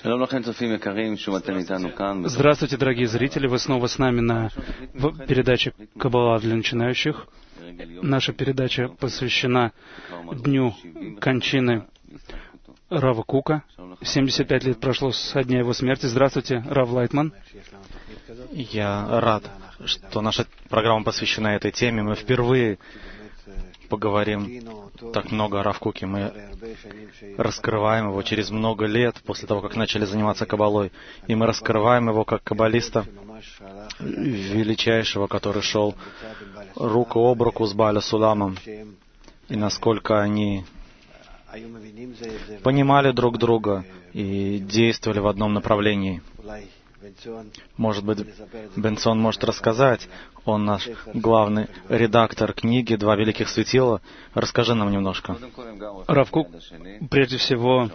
Здравствуйте, дорогие зрители! Вы снова с нами в передаче «Каббала для начинающих». Наша передача посвящена дню кончины Рава Кука. 75 лет прошло со дня его смерти. Здравствуйте, Рав Лайтман. Я рад, что наша программа посвящена этой теме. Мы впервые поговорим так много о Рав Куке. Мы раскрываем его через много лет после того, как начали заниматься каббалой. И мы раскрываем его как каббалиста величайшего, который шел руку об руку с Бааля Суламом. И насколько они понимали друг друга и действовали в одном направлении. Может быть, Бенсон может рассказать. Он наш главный редактор книги «Два великих светила». Расскажи нам немножко. Рав Кук, прежде всего,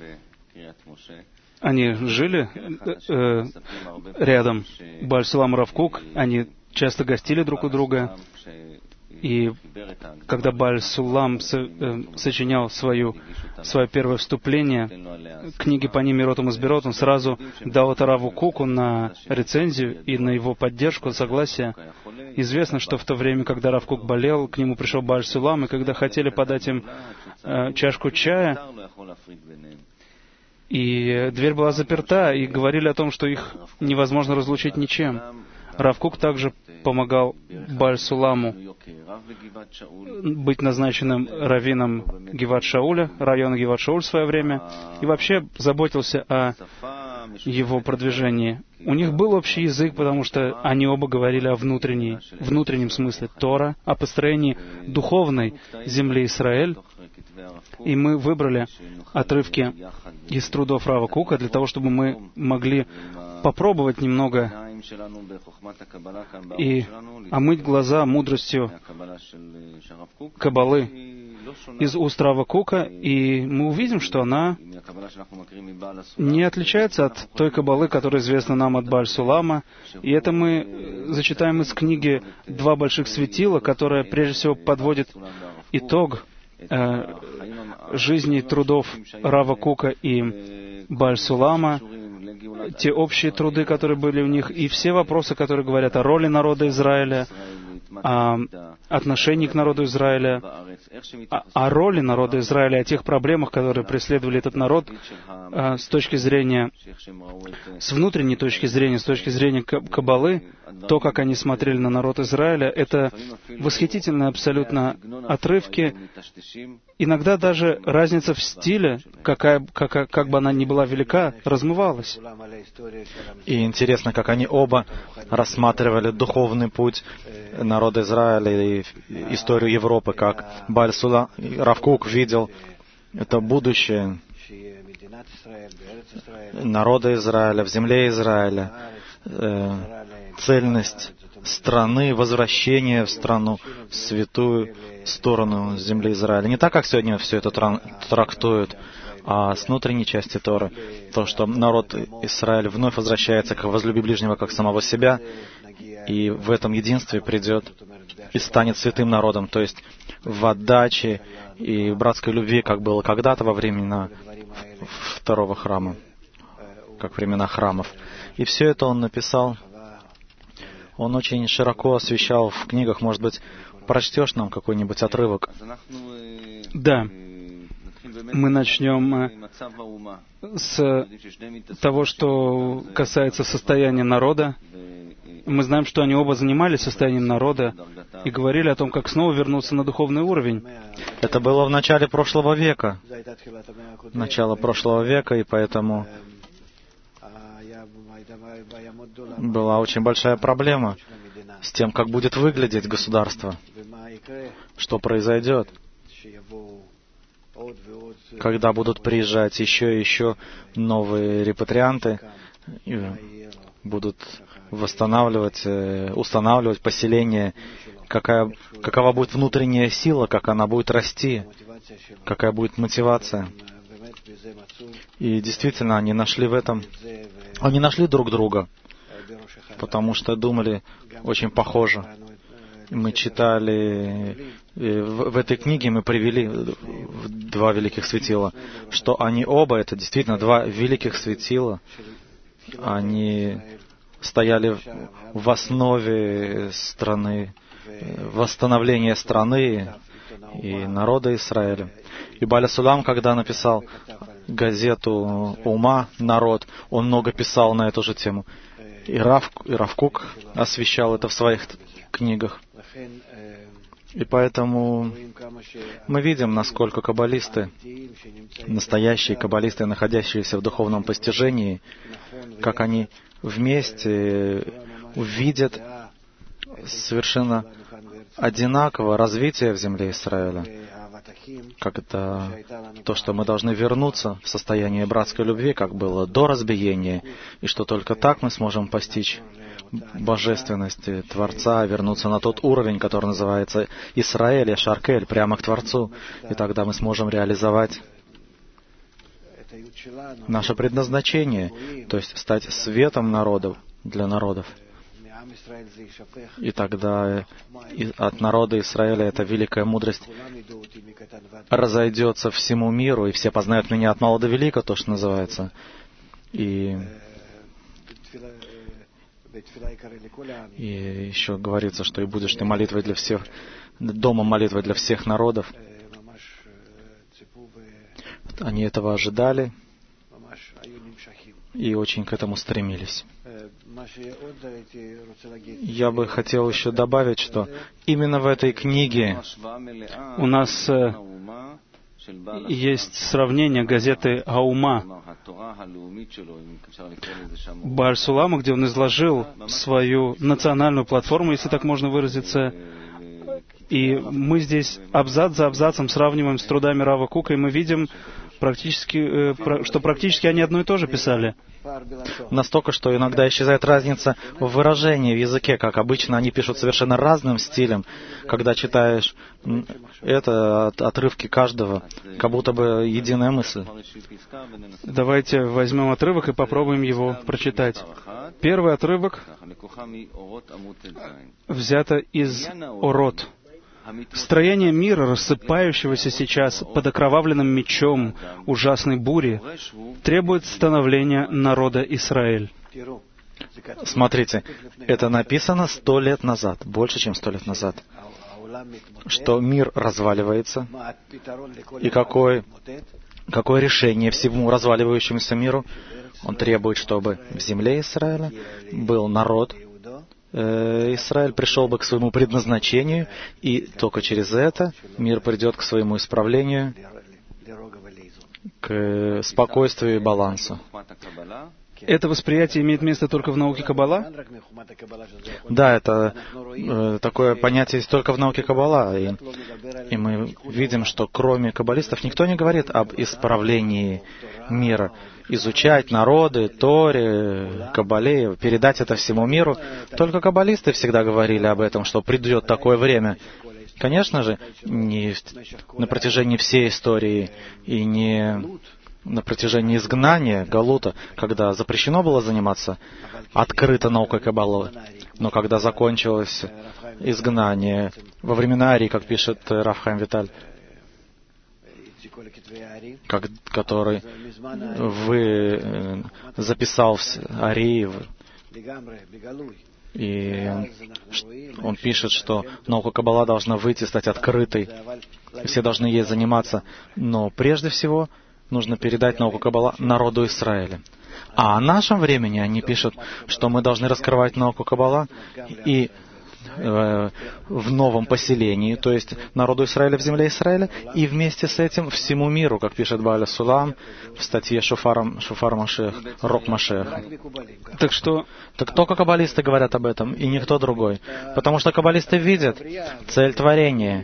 они жили рядом. Бааль Сулам и Рав Кук, они часто гостили друг у друга. И когда Бааль Сулам сочинял свое первое вступление к книге «Паним Миротум и Сбирот», он сразу дал это Раву Куку на рецензию и на его поддержку, согласие. Известно, что в то время, когда Рав Кук болел, к нему пришел Бааль Сулам, и когда хотели подать им чашку чая, и дверь была заперта, и говорили о том, что их невозможно разлучить ничем. Рав Кук также помогал Бааль Суламу быть назначенным раввином Гиват Шауля, района Гиват Шауль в свое время, и вообще заботился о его продвижении. У них был общий язык, потому что они оба говорили о внутреннем смысле Тора, о построении духовной земли Израиль. И мы выбрали отрывки из трудов Рава Кука для того, чтобы мы могли попробовать немного и омыть глаза мудростью Каббалы из уст Рава Кука, и мы увидим, что она не отличается от той Каббалы, которая известна нам от Бааль Сулама. И это мы зачитаем из книги «Два больших светила», которая прежде всего подводит итог жизни и трудов Рава Кука и Бааль Сулама, те общие труды, которые были у них, и все вопросы, которые говорят о роли народа Израиля, о отношении к народу Израиля, о роли народа Израиля, о тех проблемах, которые преследовали этот народ с точки зрения, с внутренней точки зрения, с точки зрения Каббалы, то, как они смотрели на народ Израиля, это восхитительные абсолютно отрывки. Иногда даже разница в стиле, как бы она ни была велика, размывалась. И интересно, как они оба рассматривали духовный путь народа Израиля и историю Европы, как Бааль Сулам, Рав Кук видел это будущее народа Израиля, в земле Израиля, цельность страны, возвращение в страну, в святую сторону земли Израиля. Не так, как сегодня все это трактуют, а с внутренней части Торы. То, что народ Израиля вновь возвращается к «возлюби ближнего, как самого себя», и в этом единстве придет и станет святым народом, то есть в отдаче и братской любви, как было когда-то во времена второго храма, как времена храмов. И все это он написал. Он очень широко освещал в книгах. Может быть, прочтешь нам какой-нибудь отрывок? Да. Мы начнем с того, что касается состояния народа. Мы знаем, что они оба занимались состоянием народа и говорили о том, как снова вернуться на духовный уровень. Это было в начале прошлого века. Начало прошлого века, и поэтому была очень большая проблема с тем, как будет выглядеть государство, что произойдет, когда будут приезжать еще и еще новые репатрианты и будут устанавливать поселение, какова будет внутренняя сила, как она будет расти, какая будет мотивация. И действительно, они нашли друг друга, потому что думали очень похоже. Мы читали, в этой книге мы привели два великих светила, что они оба, это действительно два великих светила, они стояли в основе страны, восстановления страны и народа Израиля. И Бааля Сулам, когда написал газету «Ума», «Народ», он много писал на эту же тему. И Рав Кук освещал это в своих книгах. И поэтому мы видим, насколько каббалисты, настоящие каббалисты, находящиеся в духовном постижении, как они вместе увидят совершенно одинаковое развитие в земле Израиля, как это то, что мы должны вернуться в состояние братской любви, как было до разбиения, и что только так мы сможем постичь божественности Творца, вернуться на тот уровень, который называется Исраэль, Шаркель, прямо к Творцу, и тогда мы сможем реализовать наше предназначение, то есть стать светом народов для народов. И тогда от народа Израиля эта великая мудрость разойдется всему миру, и все познают меня от мала до велика, то, что называется. И еще говорится, что и будешь ты молитвой для всех, домом молитвой для всех народов. Они этого ожидали и очень к этому стремились. Я бы хотел еще добавить, что именно в этой книге у нас есть сравнение газеты «Аума» Бааль Сулама, где он изложил свою национальную платформу, если так можно выразиться. И мы здесь абзац за абзацем сравниваем с трудами Рава Кука, и мы видим, что практически они одно и то же писали. Настолько, что иногда исчезает разница в выражении в языке, как обычно они пишут совершенно разным стилем. Когда читаешь это отрывки каждого, как будто бы единая мысль. Давайте возьмем отрывок и попробуем его прочитать. Первый отрывок взято из Орот. Строение мира, рассыпающегося сейчас под окровавленным мечом ужасной бури, требует становления народа Израиль. Смотрите, это написано 100 лет назад, больше, чем 100 лет назад, что мир разваливается, и какое решение всему разваливающемуся миру? Он требует, чтобы в земле Израиля был народ, Израиль пришел бы к своему предназначению, и только через это мир придет к своему исправлению, к спокойствию и балансу. Это восприятие имеет место только в науке Каббала? Да, это такое понятие есть только в науке Каббала. И мы видим, что кроме каббалистов никто не говорит об исправлении мира. Изучать народы, Торе, Каббале, передать это всему миру. Только каббалисты всегда говорили об этом, что придет такое время. Конечно же, не на протяжении всей истории и не на протяжении изгнания Галута, когда запрещено было заниматься открыто наукой Каббалы. Но когда закончилось изгнание во времена Арии, как пишет Рав Хаим Виталь, который записал в Арии, и он пишет, что наука Каббала должна выйти, стать открытой, все должны ей заниматься, но прежде всего нужно передать науку Каббала народу Израиля. А о нашем времени они пишут, что мы должны раскрывать науку Каббала и в новом поселении, то есть народу Израиля в земле Израиля, и вместе с этим всему миру, как пишет Бааля Сулам в статье «Шофар Машех», «Рок Машех». Так только каббалисты говорят об этом, и никто другой. Потому что каббалисты видят цель творения,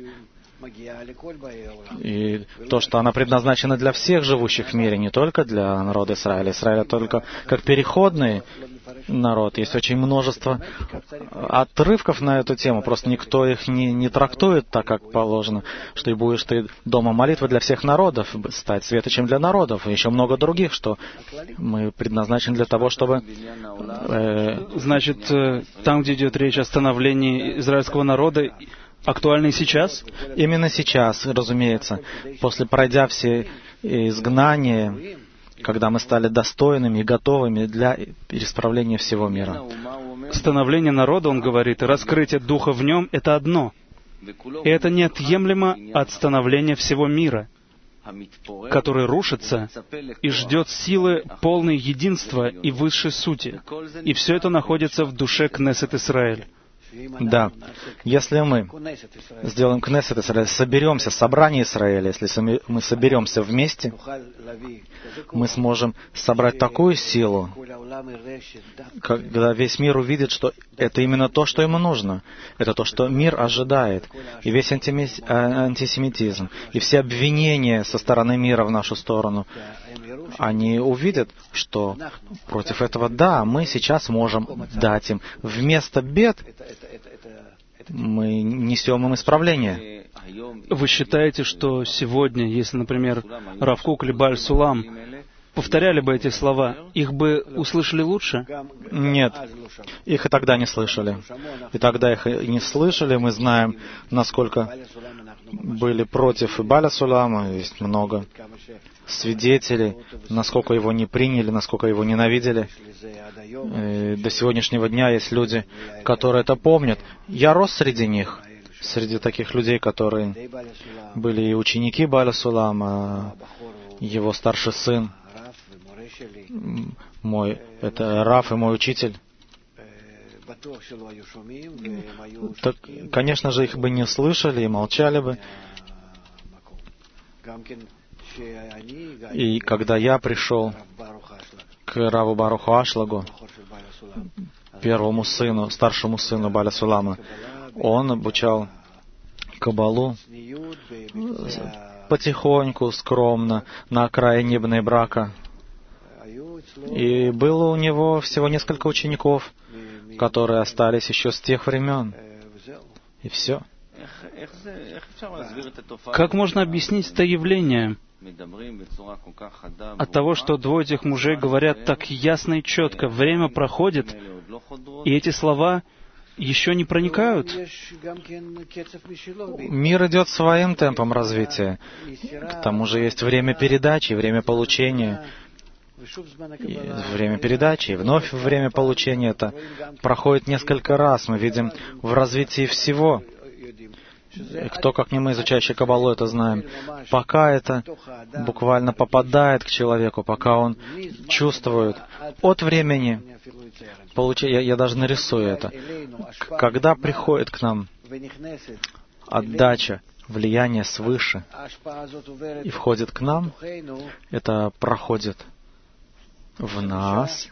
и то, что она предназначена для всех живущих в мире, не только для народа Израиля. Израиля только как переходный народ. Есть очень множество отрывков на эту тему, просто никто их не трактует так, как положено, что и будешь ты дома молитвы для всех народов, стать светочем для народов, и еще много других, что мы предназначены для того, чтобы... Значит, там, где идет речь о становлении израильского народа, актуально и сейчас? Именно сейчас, разумеется, после пройдя все изгнания, когда мы стали достойными и готовыми для исправления всего мира. Становление народа, он говорит, и раскрытие Духа в нем — это одно. И это неотъемлемо от становления всего мира, который рушится и ждет силы полной единства и высшей сути. И все это находится в душе Кнессет Исраэль. Да, если мы сделаем Кнессет Исраэль, соберемся, собрание Израиля, если мы соберемся вместе, мы сможем собрать такую силу, когда весь мир увидит, что это именно то, что ему нужно. Это то, что мир ожидает. И весь антисемитизм, и все обвинения со стороны мира в нашу сторону, они увидят, что против этого, да, мы сейчас можем дать им. Вместо бед мы несем им исправление. Вы считаете, что сегодня, если, например, Рав Кук или Бааль Сулам повторяли бы эти слова, их бы услышали лучше? Нет, их и тогда не слышали. И тогда их и не слышали. Мы знаем, насколько были против и Бааля Сулама, есть много свидетелей, насколько его не приняли, насколько его ненавидели. И до сегодняшнего дня есть люди, которые это помнят. Я рос среди них, среди таких людей, которые были и ученики Бааля Сулама, его старший сын, это Рав и мой учитель. Так, конечно же, их бы не слышали и молчали бы. И когда я пришел к Раву Баруху Ашлагу, первому сыну, старшему сыну Бааля Сулама, он обучал Кабалу потихоньку, скромно, на окраине Бней Брака. И было у него всего несколько учеников, которые остались еще с тех времен. И все. Как можно объяснить это явление? От того, что двое этих мужей говорят так ясно и четко, время проходит, и эти слова еще не проникают. Мир идет своим темпом развития. К тому же есть время передачи, время получения. И время передачи, и вновь время получения. Это проходит несколько раз. Мы видим в развитии всего. Кто, как не мы, изучающие Кабалу, это знаем. Пока это буквально попадает к человеку, пока он чувствует от времени получения, я даже нарисую это, когда приходит к нам отдача, влияние свыше, и входит к нам, это проходит в нас,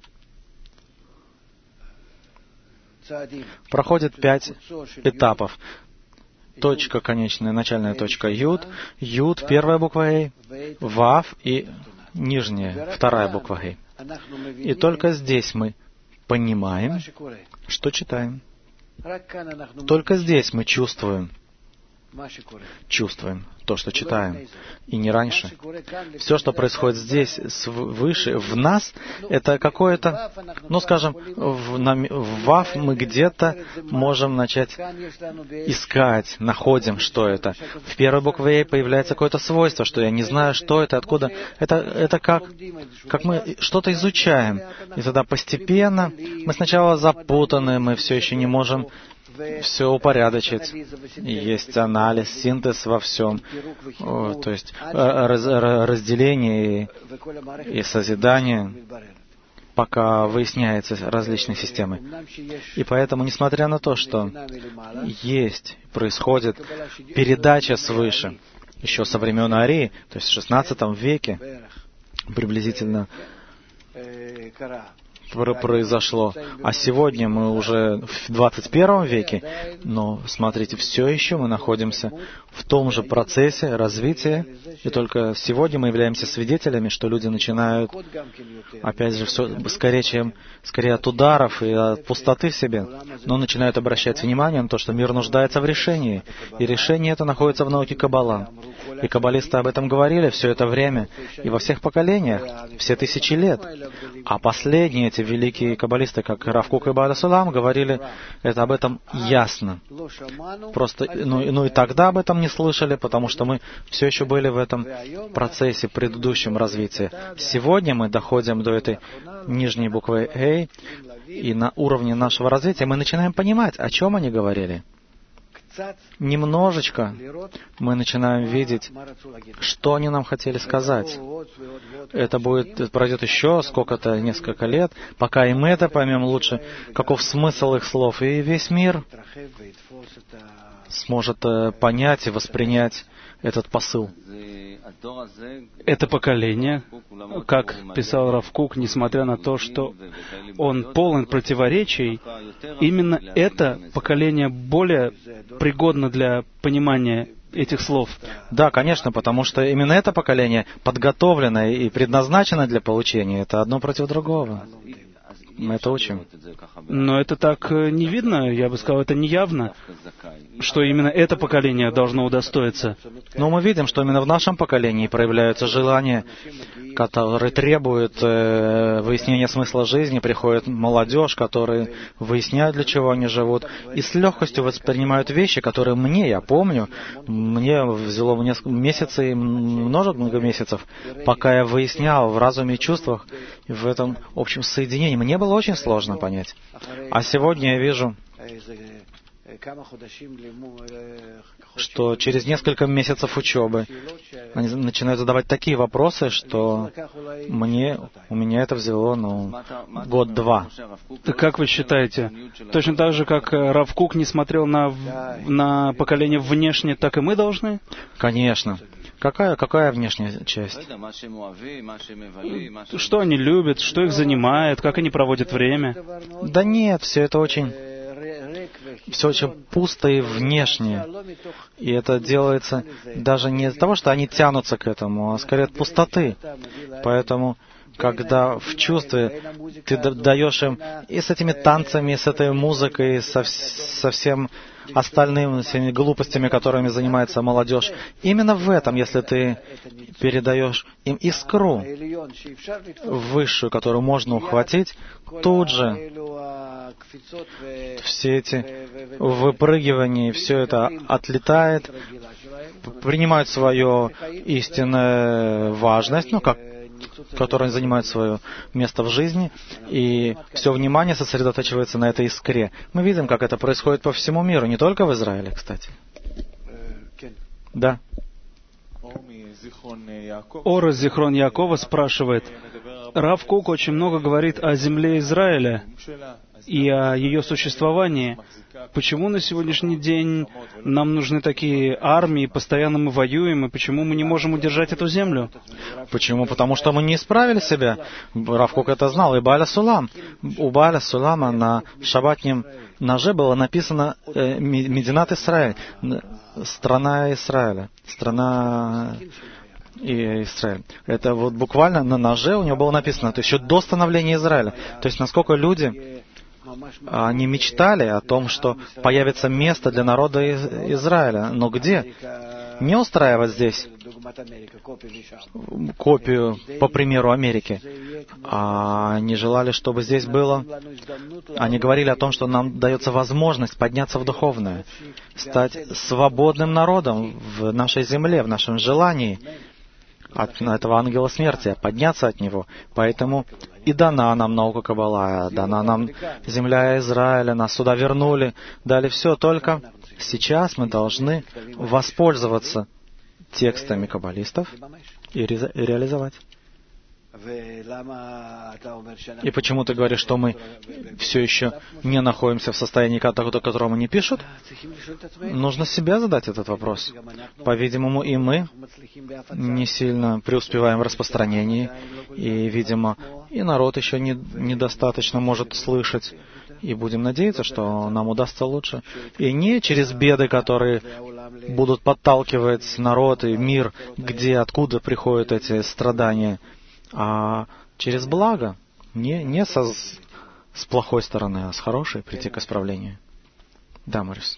проходит 5 этапов. Точка конечная, начальная точка Юд, Юд, первая буква Эй, Вав и нижняя, вторая буква Эй. И только здесь мы понимаем, что читаем. Только здесь мы чувствуем то, что читаем, и не раньше. Все, что происходит здесь, свыше, в нас, это какое-то, скажем, в Вав мы где-то можем начать искать, находим, что это. В первой букве появляется какое-то свойство, что я не знаю, что это, откуда. Это как мы что-то изучаем. И тогда постепенно мы сначала запутаны, мы все еще не можем все упорядочить. Есть анализ, синтез во всем. То есть разделение и созидание, пока выясняются различные системы. И поэтому, несмотря на то, что происходит передача свыше, еще со времен Арии, то есть в XVI веке, приблизительно произошло. А сегодня мы уже в 21 веке, но, смотрите, все еще мы находимся в том же процессе развития, и только сегодня мы являемся свидетелями, что люди начинают, опять же, все скорее от ударов и от пустоты в себе, но начинают обращать внимание на то, что мир нуждается в решении, и решение это находится в науке Каббала. И каббалисты об этом говорили все это время, и во всех поколениях, все тысячи лет. А последние эти великие каббалисты, как Рав Кук и Бааля Сулам, говорили об этом ясно. Просто, и тогда об этом не слышали, потому что мы все еще были в этом процессе, предыдущем развитии. Сегодня мы доходим до этой нижней буквы «Эй», и на уровне нашего развития мы начинаем понимать, о чем они говорили. Немножечко мы начинаем видеть, что они нам хотели сказать. Это пройдет еще сколько-то, несколько лет, пока и мы это поймем лучше, каков смысл их слов, и весь мир сможет понять и воспринять этот посыл. Это поколение, как писал Рав Кук, несмотря на то, что он полон противоречий, именно это поколение более пригодно для понимания этих слов. Да, конечно, потому что именно это поколение подготовлено и предназначено для получения. Это одно против другого. Мы это учим. Но это так не видно, я бы сказал, это не явно, что именно это поколение должно удостоиться. Но мы видим, что именно в нашем поколении проявляются желания, которые требуют выяснения смысла жизни. Приходит молодежь, которые выясняют, для чего они живут, и с легкостью воспринимают вещи, которые я помню, мне взяло несколько месяцев, много месяцев, пока я выяснял в разуме и чувствах, в этом общем соединении. Мне было очень сложно понять. А сегодня я вижу, что через несколько месяцев учебы они начинают задавать такие вопросы, что у меня это взяло, год-два. Так как вы считаете, точно так же, как Рав Кук не смотрел на поколение внешне, так и мы должны? Конечно. Какая внешняя часть? Что они любят, что их занимает, как они проводят время? Да нет, все очень пусто и внешне. И это делается даже не из-за того, что они тянутся к этому, а скорее от пустоты. Поэтому, когда в чувстве ты даешь им и с этими танцами, и с этой музыкой, и со всем остальными всеми глупостями, которыми занимается молодежь, именно в этом, если ты передаешь им искру высшую, которую можно ухватить, тут же все эти выпрыгивания, все это отлетает, принимает свою истинную важность, которая занимает свое место в жизни, и все внимание сосредотачивается на этой искре. Мы видим, как это происходит по всему миру, не только в Израиле, кстати. Да. Ора Зихрон Якова спрашивает, Рав Кук очень много говорит о земле Израиля и о ее существовании. Почему на сегодняшний день нам нужны такие армии, постоянно мы воюем, и почему мы не можем удержать эту землю? Почему? Потому что мы не исправили себя. Рав Кук это знал. И Бааля Сулам. У Бааля Сулама на шаббатнем ноже было написано «Мединат Исраэль», страна Израиля, страна Израиль. Это буквально на ноже у него было написано, это еще до становления Израиля. То есть насколько люди они мечтали о том, что появится место для народа Израиля. Но где? Не устраивать здесь копию, по примеру, Америки. А они желали, чтобы здесь было... Они говорили о том, что нам дается возможность подняться в духовное, стать свободным народом в нашей земле, в нашем желании от этого ангела смерти, подняться от него. Поэтому и дана нам наука Каббала, дана нам земля Израиля, нас сюда вернули, дали все. Только сейчас мы должны воспользоваться текстами каббалистов и реализовать. И почему ты говоришь, что мы все еще не находимся в состоянии, которому не пишут? Нужно себе задать этот вопрос. По-видимому, и мы не сильно преуспеваем в распространении, и, видимо, и народ еще недостаточно может слышать. И будем надеяться, что нам удастся лучше. И не через беды, которые будут подталкивать народ и мир, откуда приходят эти страдания, а через благо. Не с плохой стороны, а с хорошей прийти к исправлению. Да, Морис.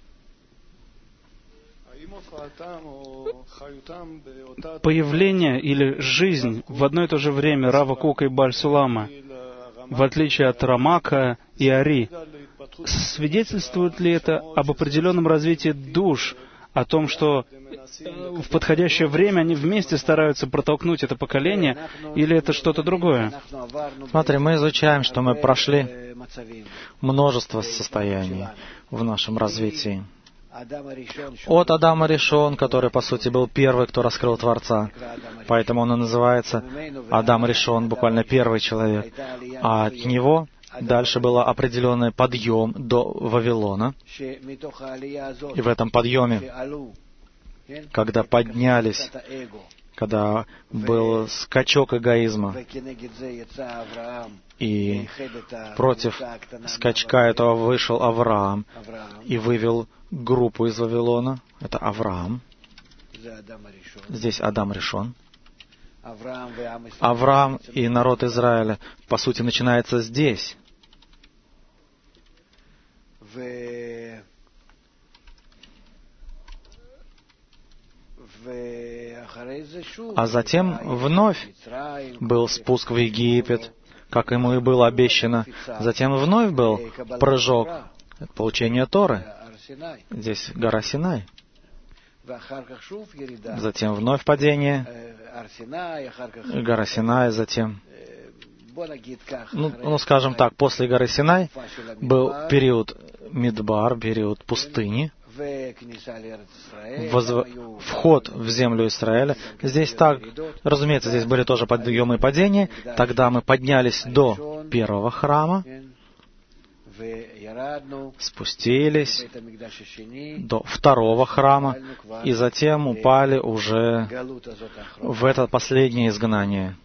Появление или жизнь в одно и то же время Рава Кока и Бааль-Сулама, в отличие от Рамака и Ари, свидетельствует ли это об определенном развитии душ, о том, что в подходящее время они вместе стараются протолкнуть это поколение, или это что-то другое? Смотри, мы изучаем, что мы прошли множество состояний в нашем развитии. От Адама Ришон, который, по сути, был первый, кто раскрыл Творца. Поэтому он и называется Адам Ришон, буквально первый человек. А от него дальше был определенный подъем до Вавилона. И в этом подъеме, когда поднялись, когда был скачок эгоизма, и против скачка этого вышел Авраам и вывел группу из Вавилона. Это Авраам. Здесь Адам Ришон. Авраам и народ Израиля, по сути, начинается здесь. А затем вновь был спуск в Египет, как ему и было обещано. Затем вновь был прыжок, получение Торы. Здесь гора Синай. Затем вновь падение, гора Синай, затем... скажем так, после горы Синай был период Мидбар, период пустыни, вход в землю Израиля. Здесь так, разумеется, здесь были тоже подъемы и падения. Тогда мы поднялись до первого храма, спустились до второго храма, и затем упали уже в это последнее изгнание.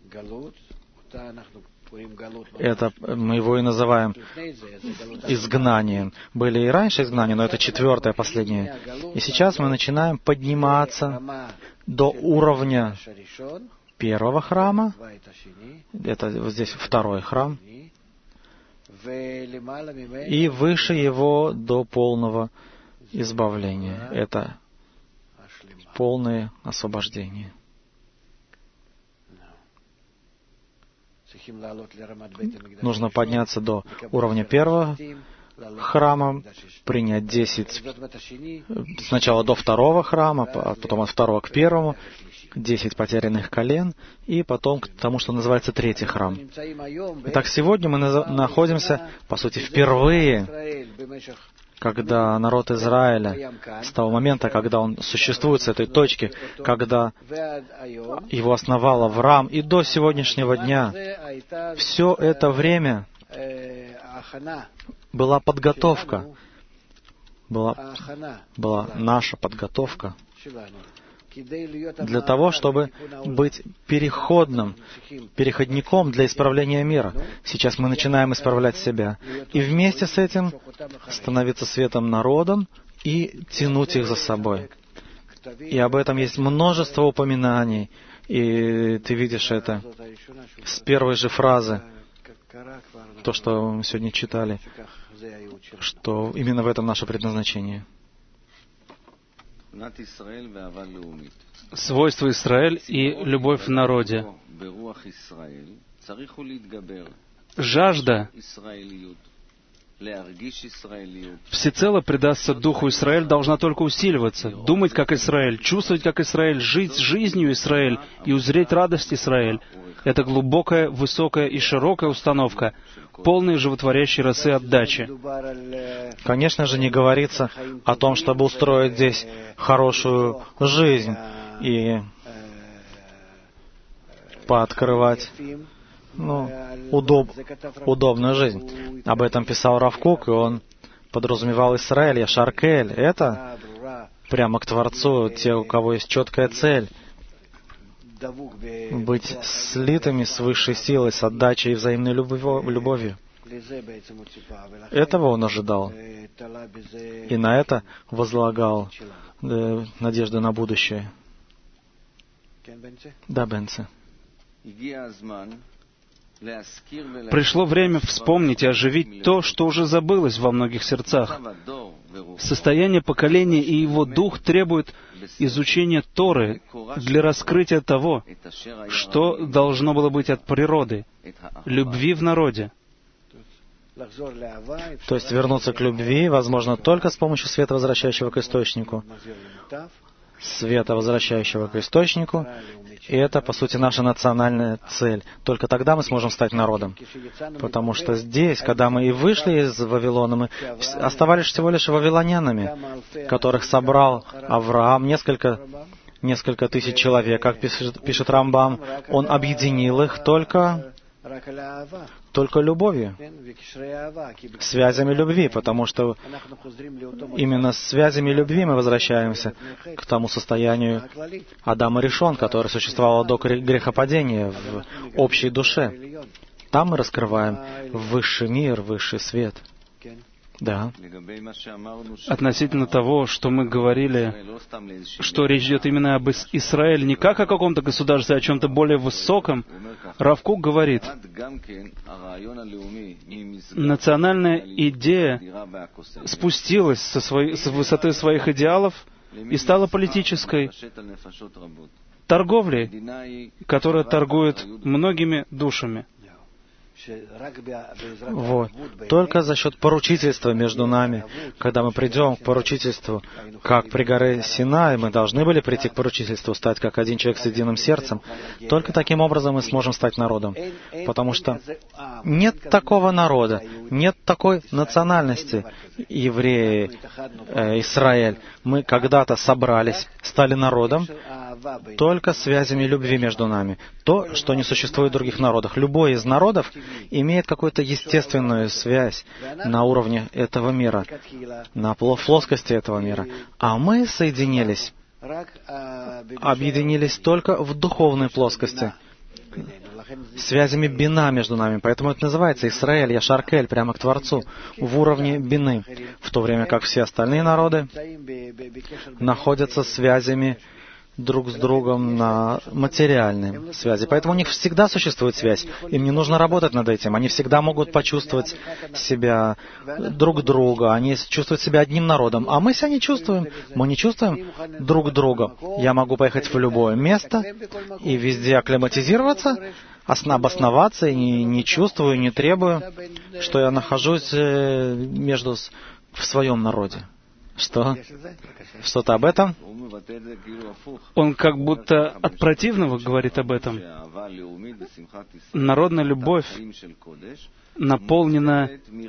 Это мы его и называем изгнанием. Были и раньше изгнания, но это четвертое, последнее. И сейчас мы начинаем подниматься до уровня первого храма. Это вот здесь второй храм. И выше его до полного избавления. Это полное освобождение. Нужно подняться до уровня первого храма, принять 10, сначала до второго храма, потом от второго к первому, 10 потерянных колен, и потом к тому, что называется третий храм. Итак, сегодня мы находимся, по сути, впервые, когда народ Израиля, с того момента, когда он существует с этой точки, когда его основал Авраам, и до сегодняшнего дня, все это время была подготовка, была наша подготовка для того, чтобы быть переходником для исправления мира. Сейчас мы начинаем исправлять себя. И вместе с этим становиться светом народам и тянуть их за собой. И об этом есть множество упоминаний. И ты видишь это с первой же фразы, то, что мы сегодня читали, что именно в этом наше предназначение. Свойство Израиль и любовь в народе. Жажда всецело предастся Духу Израиль должна только усиливаться, думать как Израиль, чувствовать как Израиль, жить жизнью Израиль и узреть радость Израиль. Это глубокая, высокая и широкая установка, полные животворящей росы отдачи. Конечно же, не говорится о том, чтобы устроить здесь хорошую жизнь и пооткрывать удобную жизнь. Об этом писал Рав Кук, и он подразумевал Исраэль, Яшар Кеэль. Это прямо к Творцу, те, у кого есть четкая цель, быть слитыми с высшей силой, с отдачей и взаимной любовью. Этого он ожидал. И на это возлагал надежды на будущее. Да, Бенце. Пришло время вспомнить и оживить то, что уже забылось во многих сердцах. Состояние поколения и его дух требуют изучения Торы для раскрытия того, что должно было быть от природы, любви в народе. То есть вернуться к любви возможно только с помощью света, возвращающего к источнику. Света, возвращающего к источнику. И это, по сути, наша национальная цель. Только тогда мы сможем стать народом. Потому что здесь, когда мы и вышли из Вавилона, мы оставались всего лишь вавилонянами, которых собрал Авраам, несколько тысяч человек, как пишет Рамбам. Он объединил их только любовью, связями любви, потому что именно с связями любви мы возвращаемся к тому состоянию Адама Ришон, которое существовало до грехопадения в общей душе. Там мы раскрываем высший мир, высший свет. Да. Относительно того, что мы говорили, что речь идет именно об Израиле, не как о каком-то государстве, а о чем-то более высоком, Рав Кук говорит, национальная идея спустилась с высоты своих идеалов и стала политической торговлей, которая торгует многими душами. Вот. Только за счет поручительства между нами, когда мы придем к поручительству, как при горе Синай, мы должны были прийти к поручительству, стать как один человек с единым сердцем, только таким образом мы сможем стать народом. Потому что нет такого народа, нет такой национальности, евреи, Израиль. Мы когда-то собрались, стали народом, только связями любви между нами. То, что не существует в других народах. Любой из народов имеет какую-то естественную связь на уровне этого мира, на плоскости этого мира. А мы соединились, объединились только в духовной плоскости, связями бина между нами. Поэтому это называется Исраэль, Яшар Кеэль, прямо к Творцу, в уровне бины, в то время как все остальные народы находятся связями друг с другом на материальной связи. Поэтому у них всегда существует связь. Им не нужно работать над этим. Они всегда могут почувствовать себя друг друга. Они чувствуют себя одним народом. А мы себя не чувствуем. Мы не чувствуем друг друга. Я могу поехать в любое место и везде акклиматизироваться, обосноваться, и не чувствую, не требую, что я нахожусь в своем народе. Что? Что-то об этом? Он как будто от противного говорит об этом. Народная любовь наполнена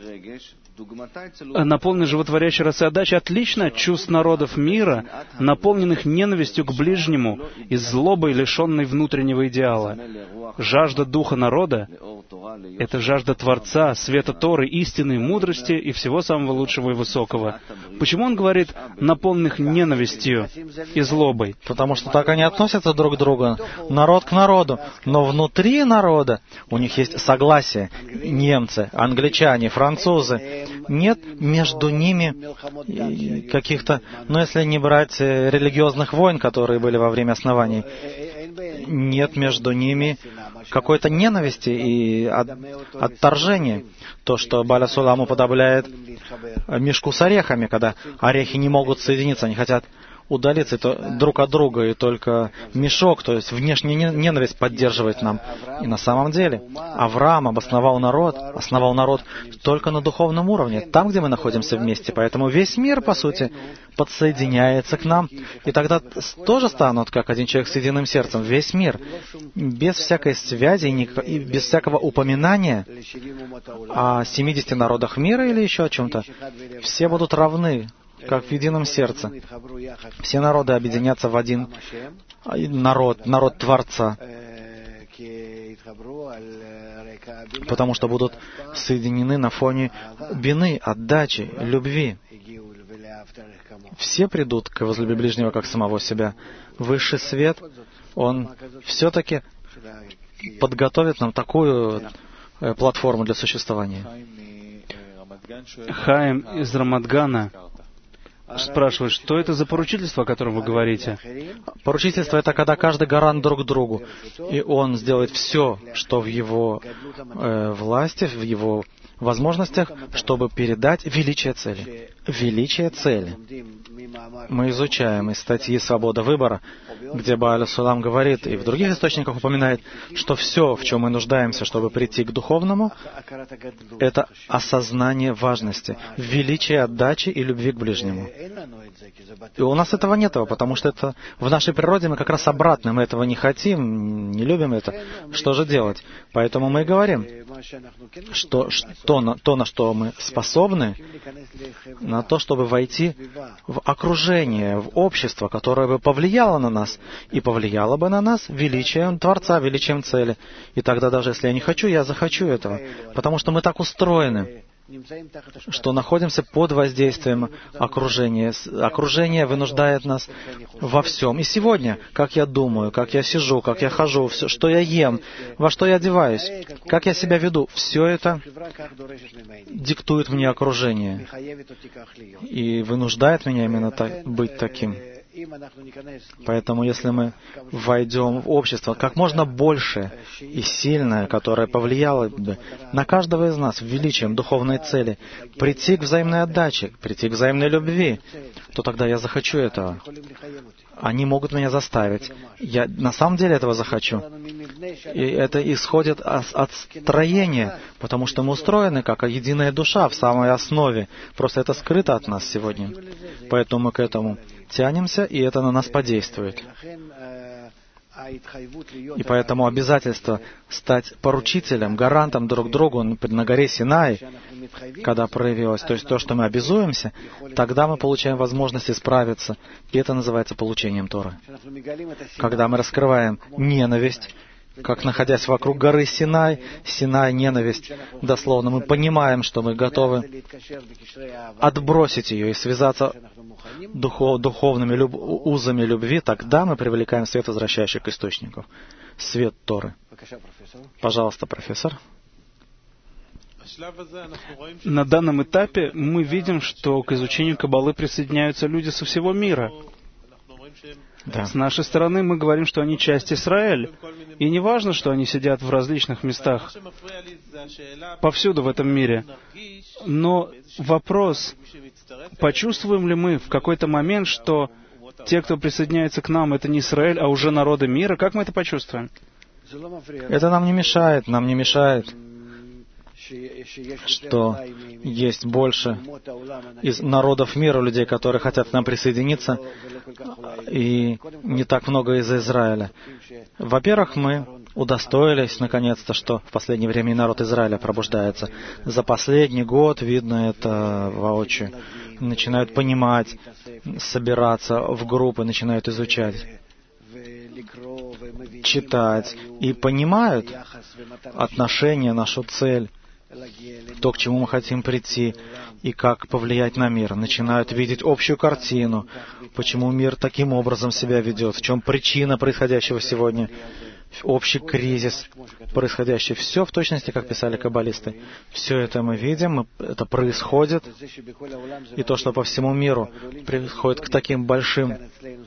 животворящей росой отдачи отлично от чувств народов мира, наполненных ненавистью к ближнему и злобой, лишенной внутреннего идеала. Жажда духа народа — это жажда Творца, света Торы, истины, мудрости и всего самого лучшего и высокого. Почему он говорит «наполненных ненавистью и злобой»? Потому что так они относятся друг к другу, народ к народу. Но внутри народа у них есть согласие. Немцы, англичане, французы. Нет между ними каких-то, если не брать религиозных войн, которые были во время оснований, нет между ними какой-то ненависти и отторжения. То, что Баля Сулам уподобляет мешку с орехами, когда орехи не могут соединиться, они хотят удалиться друг от друга, и только мешок, то есть внешняя ненависть поддерживает нам. И на самом деле Авраам основал народ только на духовном уровне, там, где мы находимся вместе. Поэтому весь мир, по сути, подсоединяется к нам, и тогда тоже станут как один человек с единым сердцем. Весь мир, без всякой связи и без всякого упоминания о 70 народах мира или еще о чем-то, все будут равны, как в едином сердце. Все народы объединятся в один народ Творца. потому что будут соединены на фоне бины, отдачи, любви. Все придут к возлюби ближнего как самого себя. Высший свет, он все-таки подготовит нам такую платформу для существования. Хаим из Рамадгана спрашивает, что это за поручительство, о котором вы говорите? Поручительство — это когда каждый гарант друг другу, и он сделает все, что в его власти, в его возможностях, чтобы передать величие цели. Величие цели. Мы изучаем из статьи «Свобода выбора», где Бааль Сулам говорит, и в других источниках упоминает, что все, в чем мы нуждаемся, чтобы прийти к духовному, это осознание важности, величия отдачи и любви к ближнему. И у нас этого нет, потому что это в нашей природе мы как раз обратно, мы этого не хотим, не любим это. Что же делать? Поэтому мы и говорим, что то, на что мы способны, на то, чтобы войти в окружение, в общество, которое бы повлияло на нас, и повлияло бы на нас величием Творца, величием цели. И тогда даже если я не хочу, я захочу этого, потому что мы так устроены, что находимся под воздействием окружения. Окружение вынуждает нас во всем. И сегодня, как я думаю, как я сижу, как я хожу, все, что я ем, во что я одеваюсь, как я себя веду, все это диктует мне окружение и вынуждает меня именно быть таким. Поэтому, если мы войдем в общество как можно больше и сильное, которое повлияло бы на каждого из нас величием духовной цели, прийти к взаимной отдаче, прийти к взаимной любви, то тогда я захочу этого. Они могут меня заставить. Я на самом деле этого захочу. И это исходит от строения, потому что мы устроены как единая душа в самой основе. Просто это скрыто от нас сегодня. Поэтому мы к этому тянемся, и это на нас подействует. И поэтому обязательство стать поручителем, гарантом друг другу на горе Синай, когда проявилось, то есть то, что мы обязуемся, тогда мы получаем возможность исправиться. И это называется получением Торы. Когда мы раскрываем ненависть, как находясь вокруг горы Синай, ненависть, дословно, мы понимаем, что мы готовы отбросить ее и связаться духовными узами любви, тогда мы привлекаем свет, возвращающий к источнику. Свет Торы. Пожалуйста, профессор. На данном этапе мы видим, что к изучению Каббалы присоединяются люди со всего мира. Да. С нашей стороны мы говорим, что они часть Израиля. И не важно, что они сидят в различных местах, повсюду в этом мире. Но вопрос, почувствуем ли мы в какой-то момент, что те, кто присоединяется к нам, это не Израиль, а уже народы мира? Как мы это почувствуем? Это нам не мешает, что есть больше из народов мира людей, которые хотят к нам присоединиться, и не так много из Израиля. Во-первых, мы удостоились, наконец-то, что в последнее время и народ Израиля пробуждается. За последний год видно это воочию. Начинают понимать, собираться в группы, начинают изучать, читать и понимают отношение, нашу цель, то, к чему мы хотим прийти, и как повлиять на мир. Начинают видеть общую картину, почему мир таким образом себя ведет, в чем причина происходящего сегодня, общий кризис происходящий. Все в точности, как писали каббалисты. Все это мы видим, это происходит. И то, что по всему миру приходит к таким большим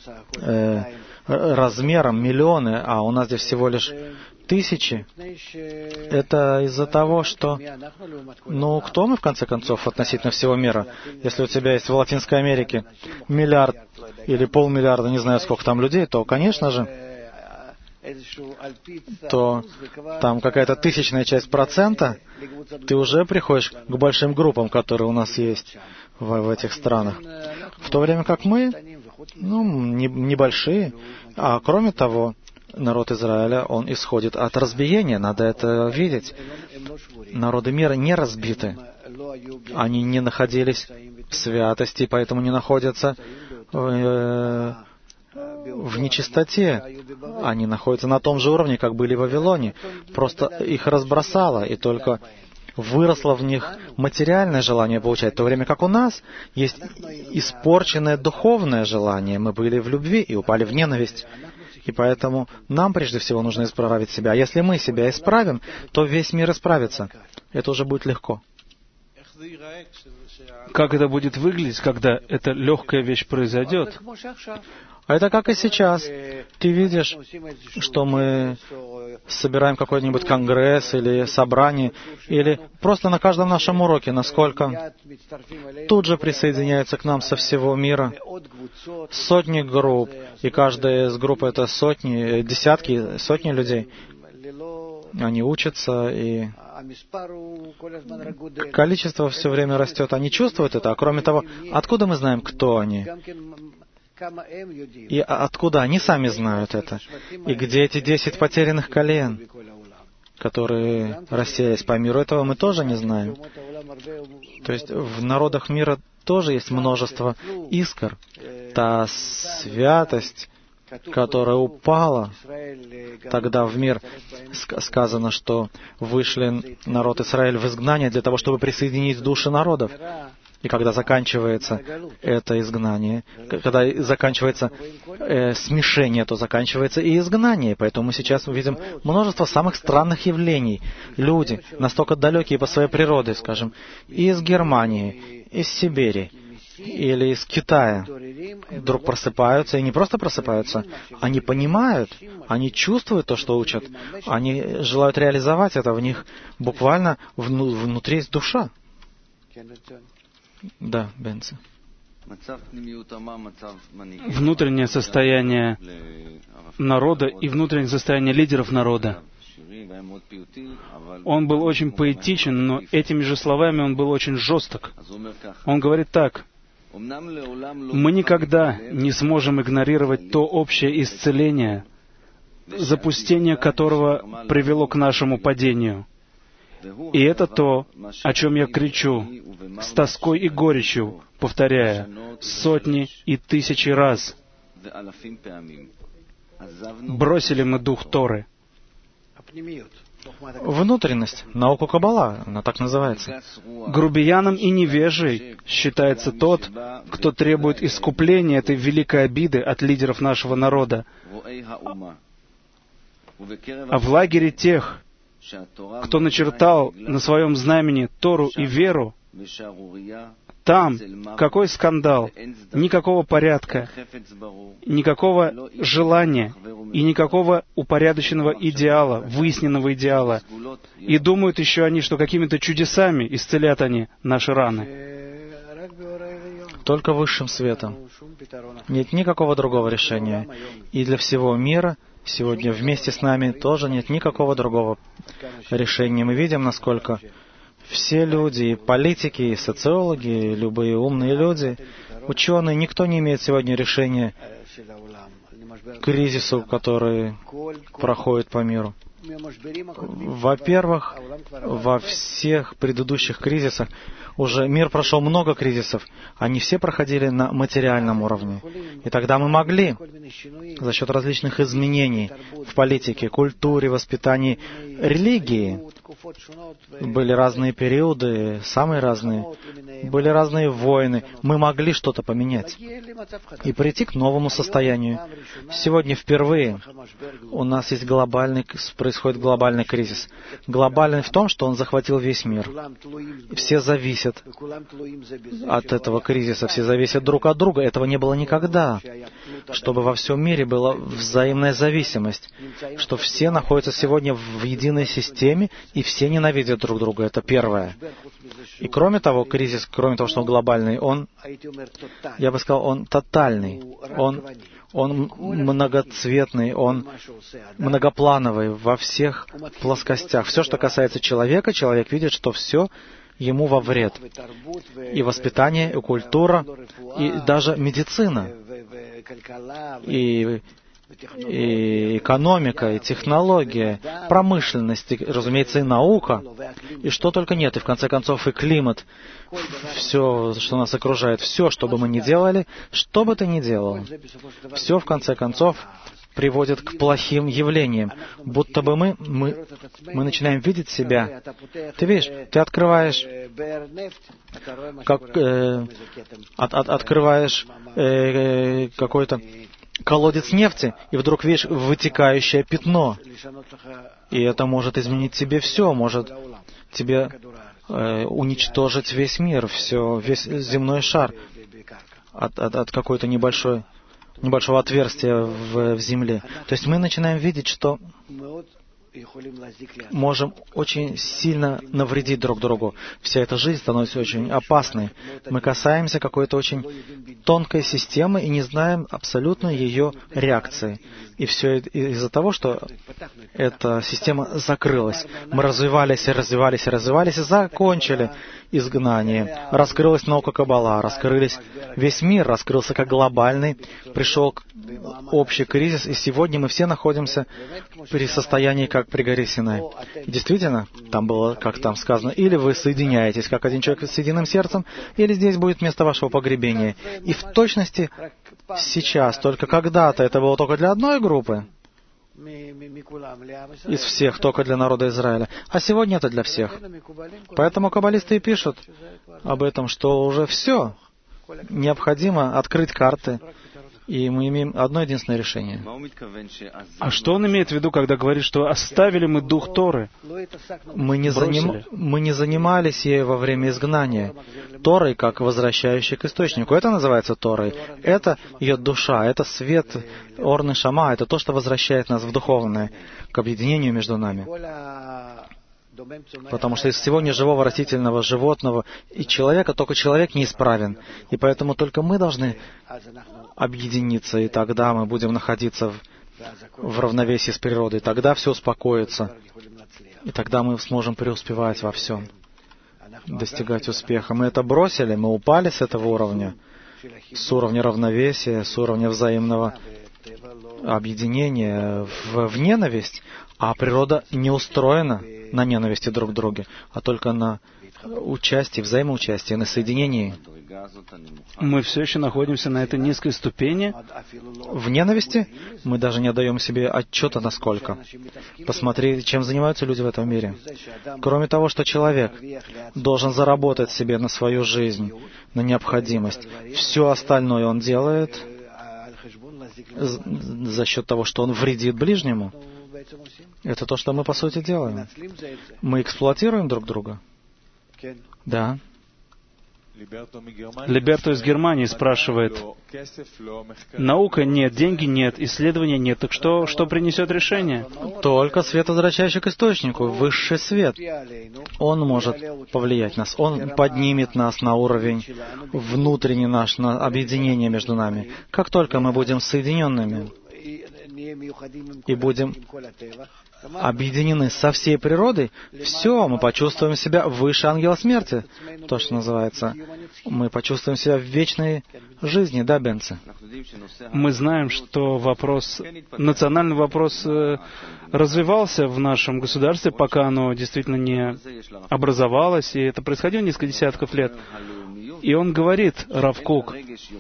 размерам, миллионы, а у нас здесь всего лишь тысячи, это из-за того, что, кто мы, в конце концов, относительно всего мира? Если у тебя есть в Латинской Америке 1 миллиард или 500 миллиона, не знаю, сколько там людей, то, конечно же, то там какая-то тысячная часть процента, ты уже приходишь к большим группам, которые у нас есть в этих странах. В то время как мы, небольшие, а кроме того, народ Израиля, он исходит от разбиения, надо это видеть. Народы мира не разбиты. Они не находились в святости, поэтому не находятся в в нечистоте. Они находятся на том же уровне, как были в Вавилоне. Просто их разбросало, и только выросло в них материальное желание получать, в то время как у нас есть испорченное духовное желание. Мы были в любви и упали в ненависть. И поэтому нам прежде всего нужно исправить себя. А если мы себя исправим, то весь мир исправится. Это уже будет легко. Как это будет выглядеть, когда эта легкая вещь произойдет? А это как и сейчас. Ты видишь, что мы собираем какой-нибудь конгресс или собрание, или просто на каждом нашем уроке, насколько тут же присоединяются к нам со всего мира сотни групп, и каждая из групп — это сотни, десятки, сотни людей. Они учатся, и количество все время растет. Они чувствуют это, а кроме того, откуда мы знаем, кто они? И откуда они сами знают это? И где эти 10 потерянных колен, которые рассеялись по миру? Этого мы тоже не знаем. То есть в народах мира тоже есть множество искр. Та святость, которая упала тогда в мир, сказано, что вышли народ Израиль в изгнание для того, чтобы присоединить души народов. И когда заканчивается это изгнание, когда заканчивается смешение, то заканчивается и изгнание. Поэтому мы сейчас увидим множество самых странных явлений. Люди, настолько далекие по своей природе, скажем, из Германии, из Сибири или из Китая, вдруг просыпаются, и не просто просыпаются, они понимают, они чувствуют то, что учат, они желают реализовать это, в них буквально внутри есть душа. Да, Бенци. Внутреннее состояние народа и внутреннее состояние лидеров народа. Он был очень поэтичен, но этими же словами он был очень жесток. Он говорит так: мы никогда не сможем игнорировать то общее исцеление, запустение которого привело к нашему падению. И это то, о чем я кричу, с тоской и горечью, повторяя, сотни и тысячи раз. Бросили мы дух Торы. Внутренность, науку Каббала, она так называется. Грубияном и невежей считается тот, кто требует искупления этой великой обиды от лидеров нашего народа. А в лагере тех, кто начертал на своем знамени Тору и веру, там какой скандал, никакого порядка, никакого желания и никакого упорядоченного идеала, выясненного идеала. И думают еще они, что какими-то чудесами исцелят они наши раны. Только высшим светом. Нет никакого другого решения. И для всего мира сегодня вместе с нами тоже нет никакого другого решения. Мы видим, насколько все люди, и политики, и социологи, и любые умные люди, ученые, никто не имеет сегодня решения к кризису, который проходит по миру. Во-первых, во всех предыдущих кризисах уже мир прошел много кризисов, они все проходили на материальном уровне. И тогда мы могли за счет различных изменений в политике, культуре, воспитании, религии, были разные периоды, самые разные, были разные войны, мы могли что-то поменять и прийти к новому состоянию. Сегодня впервые у нас есть происходит глобальный кризис. Глобальный в том, что он захватил весь мир. Все зависят от этого кризиса, все зависят друг от друга. Этого не было никогда. Чтобы во всем мире была взаимная зависимость, что все находятся сегодня в единой системе, и все ненавидят друг друга. Это первое. И кроме того, кризис, кроме того, что он глобальный, я бы сказал, он тотальный. Он многоцветный, он многоплановый во всех плоскостях. Все, что касается человека, человек видит, что все ему во вред. И воспитание, и культура, и даже медицина, и и экономика, и технология, промышленность, и, разумеется, и наука, и что только нет, и в конце концов и климат, все, что нас окружает, все, что бы мы ни делали, что бы ты ни делал, все, в конце концов, приводит к плохим явлениям, будто бы мы начинаем видеть себя. Ты видишь, ты открываешь, открываешь какой-то колодец нефти, и вдруг видишь вытекающее пятно. И это может изменить тебе все, может тебе уничтожить весь мир, весь земной шар от какой-то небольшого отверстия в земле. То есть мы начинаем видеть, что можем очень сильно навредить друг другу. Вся эта жизнь становится очень опасной. Мы касаемся какой-то очень тонкой системы и не знаем абсолютно ее реакции. И все из-за того, что эта система закрылась. Мы развивались и закончили изгнание. Раскрылась наука Каббала, раскрылись весь мир, раскрылся как глобальный, пришел общий кризис, и сегодня мы все находимся при состоянии, как при горе Синай. Действительно, там было, как там сказано, или вы соединяетесь, как один человек с единым сердцем, или здесь будет место вашего погребения. И в точности сейчас, только когда-то это было только для одной группы, из всех, только для народа Израиля. А сегодня это для всех. Поэтому каббалисты и пишут об этом, что уже все. Необходимо открыть карты, и мы имеем одно единственное решение. А что он имеет в виду, когда говорит, что оставили мы дух Торы? Мы не занимались ей во время изгнания. Торой, как возвращающей к источнику. Это называется Торой. Это ее душа, это свет Ор Нешама, это то, что возвращает нас в духовное, к объединению между нами. Потому что из всего неживого растительного, животного и человека только человек неисправен. И поэтому только мы должны объединиться, и тогда мы будем находиться в равновесии с природой. Тогда все успокоится. И тогда мы сможем преуспевать во всем, достигать успеха. Мы это бросили, мы упали с этого уровня, с уровня равновесия, с уровня взаимного объединения в ненависть, а природа не устроена на ненависти друг к другу, а только на участии, взаимоучастии, на соединении. Мы все еще находимся на этой низкой ступени. В ненависти мы даже не отдаем себе отчета, насколько. Посмотри, чем занимаются люди в этом мире. Кроме того, что человек должен заработать себе на свою жизнь, на необходимость, все остальное он делает за счет того, что он вредит ближнему. Это то, что мы по сути делаем. Мы эксплуатируем друг друга. Да. Либерто из Германии спрашивает: наука нет, деньги нет, исследования нет, так что принесет решение? Только свет, возвращающий к источнику, высший свет. Он может повлиять нас, он поднимет нас на уровень внутренний наш, на объединение между нами. Как только мы будем соединенными и будем объединены со всей природой, все, мы почувствуем себя выше ангела смерти, то, что называется. Мы почувствуем себя в вечной жизни, да, Бенце? Мы знаем, что национальный вопрос развивался в нашем государстве, пока оно действительно не образовалось, и это происходило несколько десятков лет. И он говорит, Рав Кук,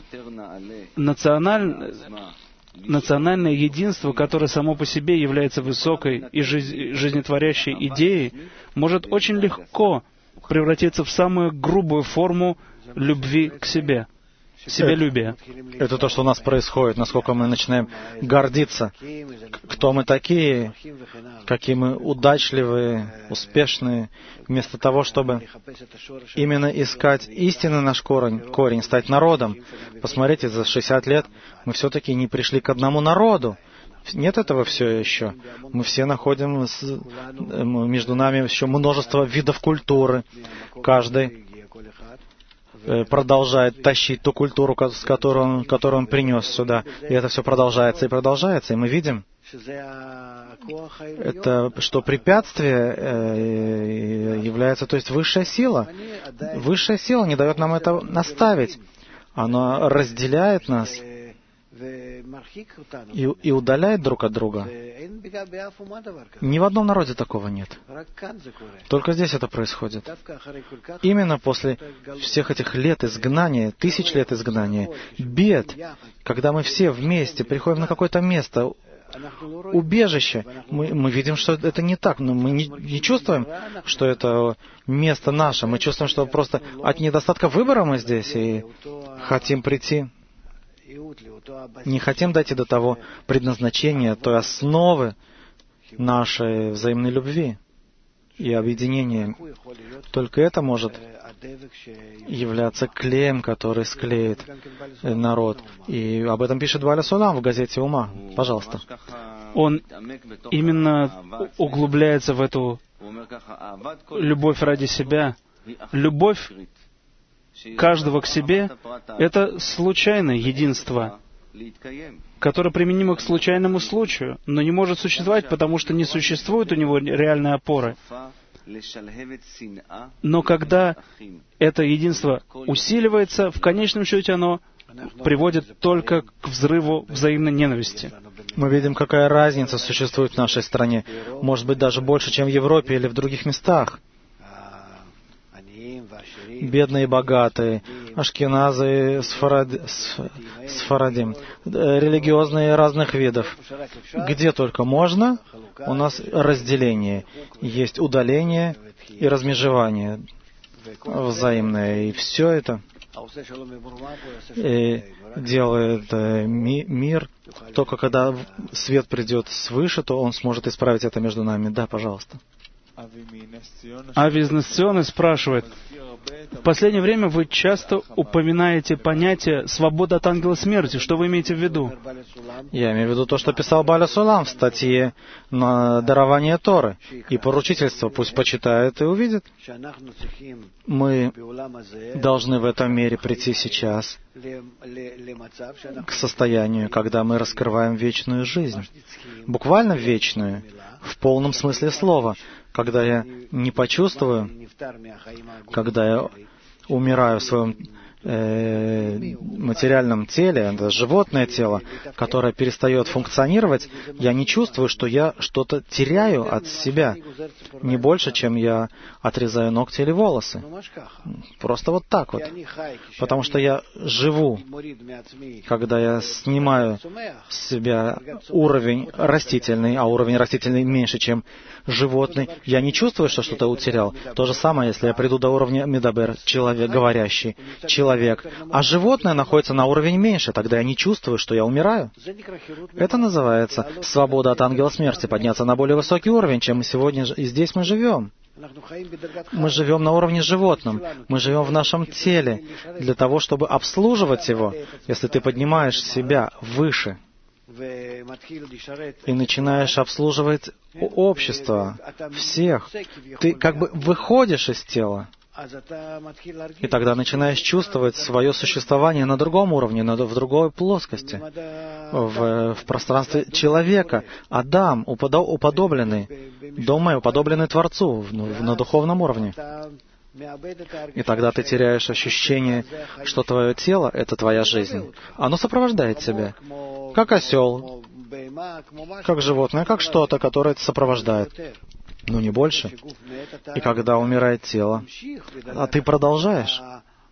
национальное единство, которое само по себе является высокой и жизнетворящей идеей, может очень легко превратиться в самую грубую форму любви к себе, себялюбия. Это то, что у нас происходит, насколько мы начинаем гордиться, кто мы такие, какие мы удачливые, успешные, вместо того, чтобы именно искать истинный наш корень, стать народом. Посмотрите, за 60 лет мы все-таки не пришли к одному народу. Нет этого все еще. Мы все находим между нами еще множество видов культуры. Каждый продолжает тащить ту культуру, которую он принес сюда. И это все продолжается и продолжается. И мы видим, это что препятствие является, то есть высшая сила. Высшая сила не дает нам это оставить. Она разделяет нас и удаляет друг от друга. Ни в одном народе такого нет. Только здесь это происходит. Именно после всех этих лет изгнания, 1000 лет изгнания, бед, когда мы все вместе приходим на какое-то место, убежище, мы видим, что это не так, но мы не чувствуем, что это место наше. Мы чувствуем, что просто от недостатка выбора мы здесь и хотим прийти. Не хотим дойти до того предназначения, той основы нашей взаимной любви и объединения. Только это может являться клеем, который склеит народ. И об этом пишет Бааля Сулам в газете «Ума». Пожалуйста. Он именно углубляется в эту любовь ради себя. Любовь каждого к себе — это случайное единство, которое применимо к случайному случаю, но не может существовать, потому что не существует у него реальной опоры. Но когда это единство усиливается, в конечном счете оно приводит только к взрыву взаимной ненависти. Мы видим, какая разница существует в нашей стране. Может быть, даже больше, чем в Европе или в других местах. Бедные и богатые, ашкеназы, сфарадим, религиозные разных видов. Где только можно, у нас разделение. Есть удаление и размежевание взаимное. И все это делает мир. Только когда свет придет свыше, то он сможет исправить это между нами. Да, пожалуйста. Ави из Несционы спрашивает: в последнее время вы часто упоминаете понятие «свобода от ангела смерти». Что вы имеете в виду? Я имею в виду то, что писал Бааля Сулам в статье на дарование Торы и поручительство. Пусть почитает и увидит. Мы должны в этом мире прийти сейчас к состоянию, когда мы раскрываем вечную жизнь. Буквально вечную, в полном смысле слова. Когда я не почувствую, когда я умираю в своем материальном теле, это животное тело, которое перестает функционировать, я не чувствую, что я что-то теряю от себя. Не больше, чем я отрезаю ногти или волосы. Просто вот так вот. Потому что я живу, когда я снимаю с себя уровень растительный, а уровень растительный меньше, чем животный, я не чувствую, что что-то утерял. То же самое, если я приду до уровня медабер, человек говорящий, человек, а животное находится на уровень меньше, тогда я не чувствую, что я умираю. Это называется свобода от ангела смерти, подняться на более высокий уровень, чем мы сегодня и здесь мы живем. Мы живем на уровне животном, мы живем в нашем теле для того, чтобы обслуживать его. Если ты поднимаешь себя выше и начинаешь обслуживать общество, всех, ты как бы выходишь из тела. И тогда начинаешь чувствовать свое существование на другом уровне, в другой плоскости, в пространстве человека. Адам, уподобленный Доме, уподобленный Творцу на духовном уровне. И тогда ты теряешь ощущение, что твое тело — это твоя жизнь. Оно сопровождает тебя, как осел, как животное, как что-то, которое это сопровождает. Но не больше. И когда умирает тело, а ты продолжаешь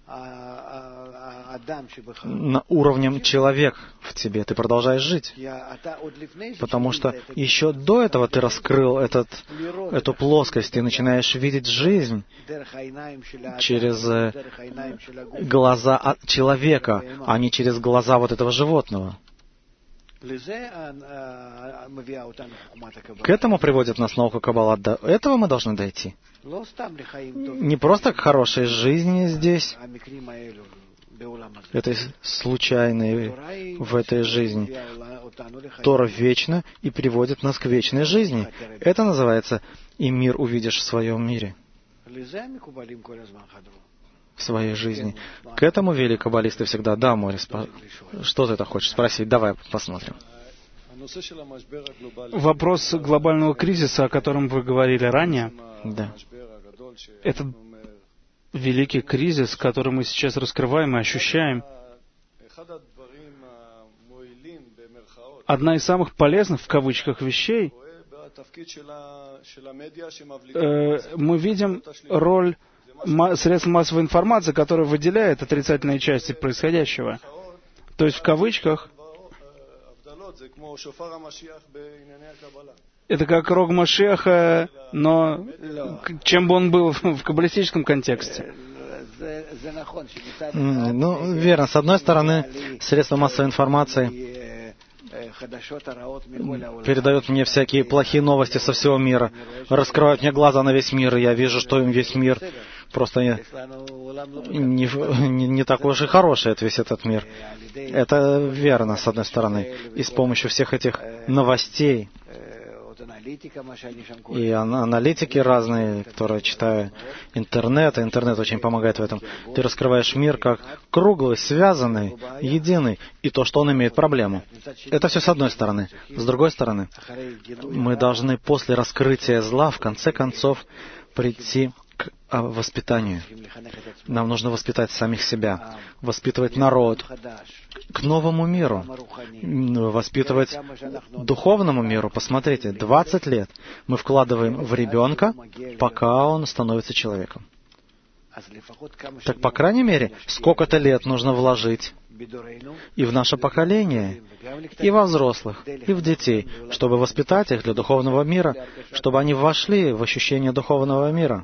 на уровне человек в тебе, ты продолжаешь жить. Потому что еще до этого ты раскрыл эту плоскость и начинаешь видеть жизнь через глаза человека, а не через глаза вот этого животного. К этому приводит нас наука Каббала. До этого мы должны дойти. Не просто к хорошей жизни здесь, этой случайной в этой жизни. Тора вечна и приводит нас к вечной жизни. Это называется «и мир увидишь в своем мире». В своей жизни. К этому вели каббалисты всегда. Да, Морис, что ты это хочешь спросить? Давай посмотрим. Вопрос глобального кризиса, о котором вы говорили ранее, да. Это великий кризис, который мы сейчас раскрываем и ощущаем. одна из самых полезных, в кавычках, вещей, мы видим роль средств массовой информации, которая выделяет отрицательные части происходящего. То есть, в кавычках, это как рог Машиаха, но чем бы он был в каббалистическом контексте. Ну, верно. С одной стороны, средства массовой информации передают мне всякие плохие новости со всего мира, раскрывают мне глаза на весь мир, и я вижу, что им весь мир просто не такой уж и хороший, весь этот мир. Это верно, с одной стороны. И с помощью всех этих новостей и аналитики разные, которые читаю интернет, и интернет очень помогает в этом. Ты раскрываешь мир как круглый, связанный, единый, и то, что он имеет проблему. Это все с одной стороны. С другой стороны, мы должны после раскрытия зла, в конце концов, прийти к воспитанию. Нам нужно воспитать самих себя, воспитывать народ к новому миру, воспитывать духовному миру. Посмотрите, 20 лет мы вкладываем в ребенка, пока он становится человеком. Так, по крайней мере, сколько-то лет нужно вложить и в наше поколение, и во взрослых, и в детей, чтобы воспитать их для духовного мира, чтобы они вошли в ощущение духовного мира.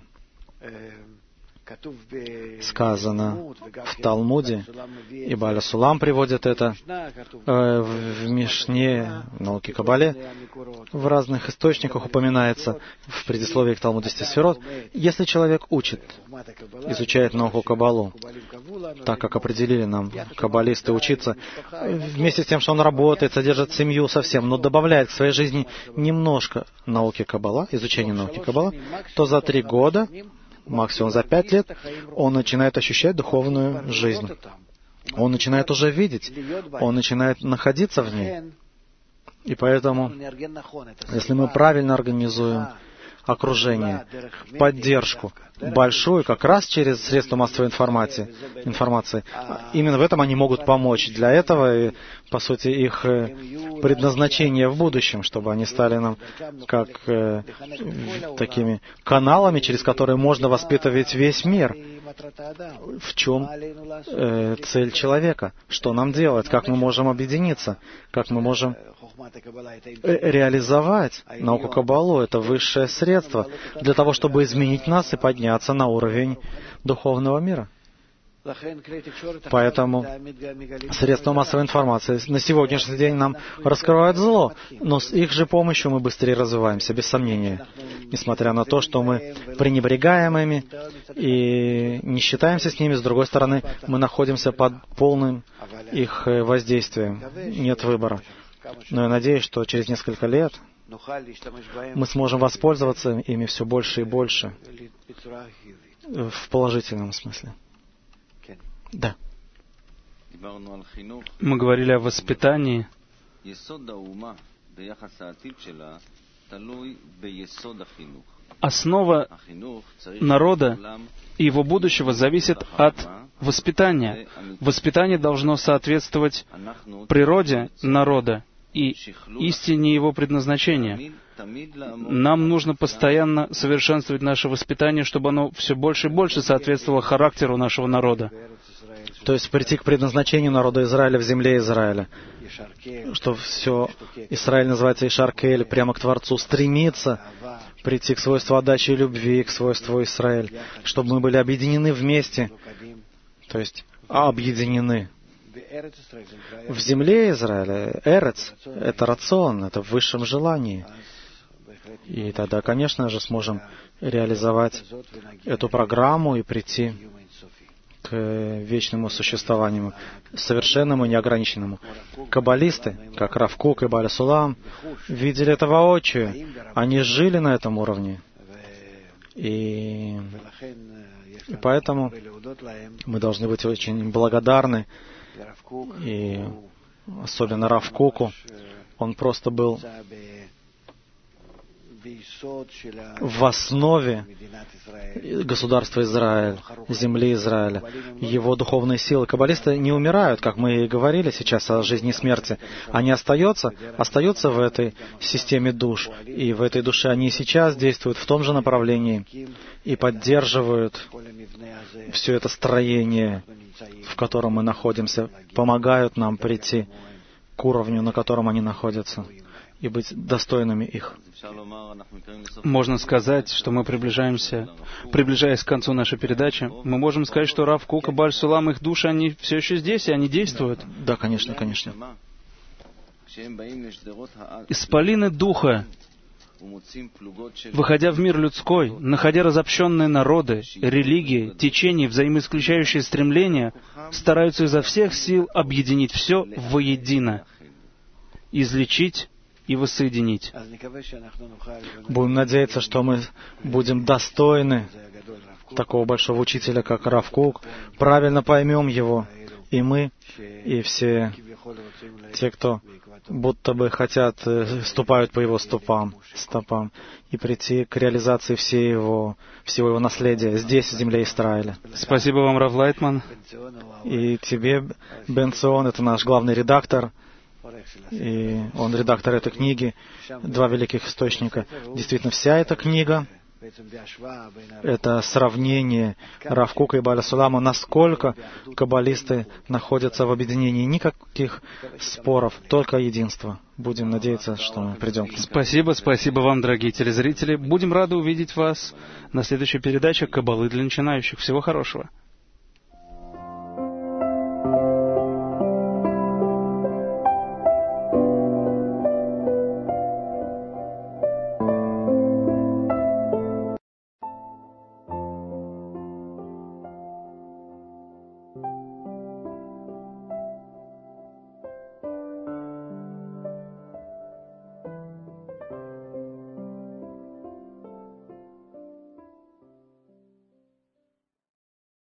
Сказано в Талмуде, и Бааля Сулам приводит это в Мишне, в науке Кабале, в разных источниках упоминается в предисловии к Талмуду 10 Сферот. Если человек учит, изучает науку Кабалу, так как определили нам каббалисты учиться, вместе с тем, что он работает, содержит семью совсем, но добавляет к своей жизни немножко науки Кабала, изучения науки Кабала, то за 3 года, максимум за 5 лет, он начинает ощущать духовную жизнь. Он начинает уже видеть, он начинает находиться в ней. И поэтому, если мы правильно организуем окружение, поддержку большую, как раз через средства массовой информации, именно в этом они могут помочь. Для этого, и, по сути, их предназначение в будущем, чтобы они стали нам как такими каналами, через которые можно воспитывать весь мир. В чем цель человека? Что нам делать? Как мы можем объединиться? Как мы можем реализовать науку Кабалу? Это высшее средство для того, чтобы изменить нас и подняться на уровень духовного мира. Поэтому средства массовой информации на сегодняшний день нам раскрывают зло, но с их же помощью мы быстрее развиваемся, без сомнения. Несмотря на то, что мы пренебрегаем ими и не считаемся с ними, с другой стороны, мы находимся под полным их воздействием. Нет выбора. Но я надеюсь, что через несколько лет мы сможем воспользоваться ими все больше и больше в положительном смысле. Да. Мы говорили о воспитании. Основа народа и его будущего зависит от воспитания. Воспитание должно соответствовать природе народа и истине его предназначения. Нам нужно постоянно совершенствовать наше воспитание, чтобы оно все больше и больше соответствовало характеру нашего народа. То есть прийти к предназначению народа Израиля в земле Израиля. Что все Израиль называется Ишар-Кель, прямо к Творцу, стремиться прийти к свойству отдачи и любви, к свойству Израиль, чтобы мы были объединены вместе, то есть объединены. В земле Израиля Эрец — это рацион, это в высшем желании. И тогда, конечно же, сможем реализовать эту программу и прийти к вечному существованию, совершенному и неограниченному. Каббалисты, как Рав Кук и Бааля Сулам, видели это воочию. Они жили на этом уровне. И поэтому мы должны быть очень благодарны. И особенно Рав Куку. Он просто был в основе государства Израиль, земли Израиля, его духовные силы. Каббалисты не умирают, как мы и говорили сейчас о жизни и смерти. Они остаются в этой системе душ, и в этой душе они и сейчас действуют в том же направлении и поддерживают все это строение, в котором мы находимся, помогают нам прийти к уровню, на котором они находятся, и быть достойными их. Можно сказать, что мы приближаясь к концу нашей передачи, мы можем сказать, что Рав Кук и Бааль Сулам, их души, они все еще здесь, и они действуют. Да, конечно, конечно. Исполины Духа, выходя в мир людской, находя разобщенные народы, религии, течения, взаимоисключающие стремления, стараются изо всех сил объединить все воедино, излечить и воссоединить. Будем надеяться, что мы будем достойны такого большого учителя, как Рав Кук, правильно поймем его, и мы, и все те, кто будто бы ступают по его стопам, и прийти к реализации всего его наследия здесь, в земле Израиля. Спасибо вам, Рав Лайтман. И тебе, Бен Цион, это наш главный редактор, и он редактор этой книги, два великих источника. Действительно, вся эта книга — это сравнение Рав Кука и Бааля Сулама, насколько каббалисты находятся в объединении. Никаких споров, только единство. Будем надеяться, что мы придем к ним. Спасибо вам, дорогие телезрители. Будем рады увидеть вас на следующей передаче «Каббалы для начинающих». Всего хорошего.